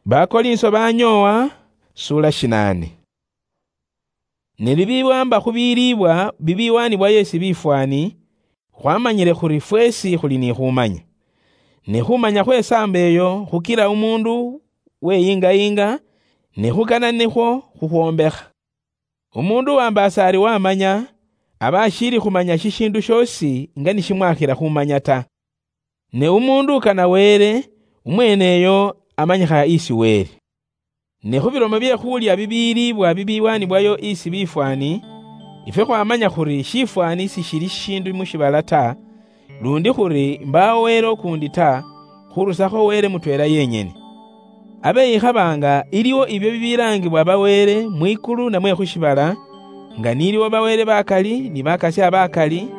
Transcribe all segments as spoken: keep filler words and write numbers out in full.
Bakolinso banyowa sura shinane. Nilibibwamba kubiribwa bibiwani bwa Yesu bifwani kwamanyire kuri fwesi kuli ni khumanya. Ni khumanya kwesambeyo khukira umundu we inga inga ni khukana nikho khukhwombekha. Umundu wambasari wamanya abashiri khumanya shishindu shosi nga nishimwakhira khumanya ta. Ne umundu kana were umweneyo amanyikha isi were. Ne khubilomo bye khulya bibiri bwa bibiwani bwayo isi bifwani ife khwamanya khuri shifwani sishili shindu mushibala ta, lundi khuri mbawo were okundi ta khurusakho were mutwela yenyene. Abe ikhabanga iliwo ibyo bibirangibwa bawere mwikulu namwe khushibala nga niliwo bawere bakali ni bakasi abakali,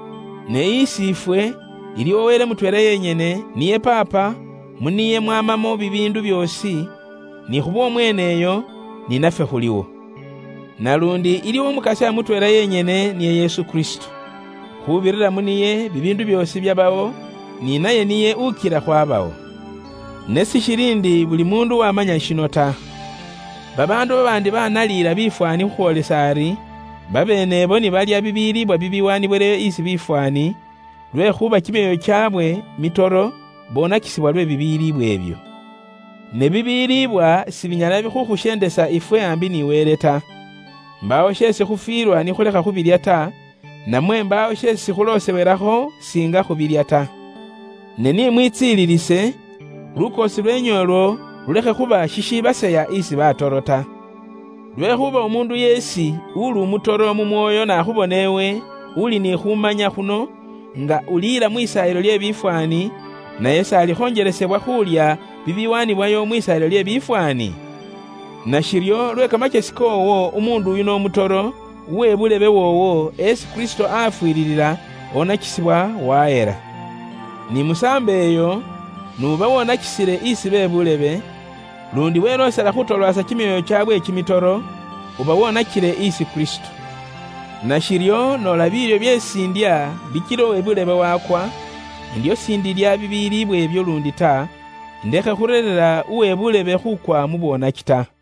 ne isifwe iliwo were mutwela yenyene niye papa muniye mwamamo bibindu byosi ni khubo mweneyo ni nafe khuliwo. Nalundi iliwo mukasi mutwela yenyene niye Yesu Kristo. Khubirira muniye bibindu byosi byabawo ni naye niye ukira khwabawo. Nesi shirindi buli mundu wamanya shino ta. Babandu babandi banalira bifwani khwolesari babenebo ni balya bibiri bwa bibiwani bwele isi bifwani lwe khuba kimeyo kyabwe mitoro bona kisibwa lwe bibiri bwebyo. Ne bibiri bwa sibinyala bikhukhusyendesa ifwe ambi ni were ta. Mbawo shesi khufirwa ni khulekha khubirya ta, namwe mbawo shesi khulosewerakho singa khubirya ta. Ne ni mwitsililise lukosi lwenyolwo lulekhe khuba shishibaseya isi batorota. Lwekhuba umundu yesi uli umutoro mu mwoyo nakhubonewe uli ni khumanya khuno nga ulira mwisayilo lye bifwani na Yesu alikhonjelesebwa khulya bibiwani bwayo mwisayilo lye bifwani. Na shiryo lwe kamakesi kowo umundu uyu no mutoro uwe bulebe wowo Yesu Kristo afwiririra onakisibwa waera. Ni musambeyo nuba wonakisire isi be bulebe lundi werosera khutolwasa kimyoyo kyabwe kimitoro uba wonakire isi Kristo. Na shiryo nolabiryo byesindya bikiro ebulebe wakwa ndiyo sindilya bibiri bwebyo lundi ta ndekhe khurerera uwe bulebe khukwa mubona kita.